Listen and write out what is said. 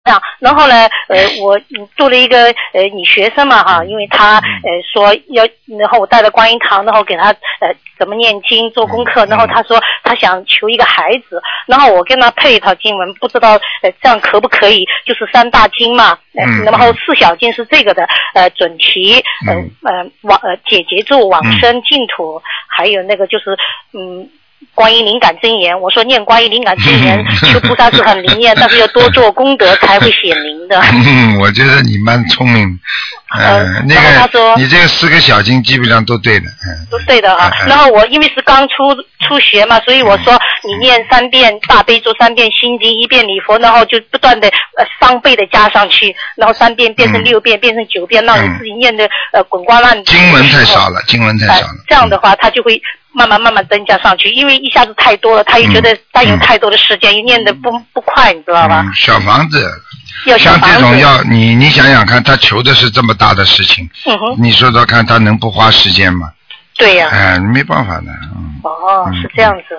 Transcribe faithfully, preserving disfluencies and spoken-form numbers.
样，然后呢，呃，我做了一个呃女学生嘛哈，因为她呃说要，然后我带了观音堂，然后给她呃怎么念经做功课，然后她说她想求一个孩子，然后我跟她配一套经文，不知道呃这样可不可以？就是三大经嘛，呃、嗯，然后四小经是这个的呃准提，呃呃往呃解结咒往生净土，还有那个就是嗯。观音灵感真言，我说念观音灵感真言，求菩萨是很灵验，但是要多做功德才会显灵的。 嗯，我觉得你蛮聪明。呃，呃那个他说你这个四个小经基本上都对的。嗯， 都对的啊。嗯、然后我因为是刚出初学嘛，所以我说你念三遍大悲咒，三遍心经，一遍礼佛，然后就不断的呃双倍的加上去，然后三遍变成六遍，嗯、变成九遍，让你自己念的呃滚瓜烂熟。 经文太少了，经文太少了。 呃、这样的话，他就会慢慢慢慢增加上去，因为一下子太多了，他又觉得占用太多的时间，又、嗯、念得不不快，你知道吧？ 嗯、小房子。 要小房子像这种要你你想想看，他求的是这么大的事情， 嗯哼， 你说说看，他能不花时间吗？ 对呀、啊。 哎，没办法的。嗯、 哦，是这样子。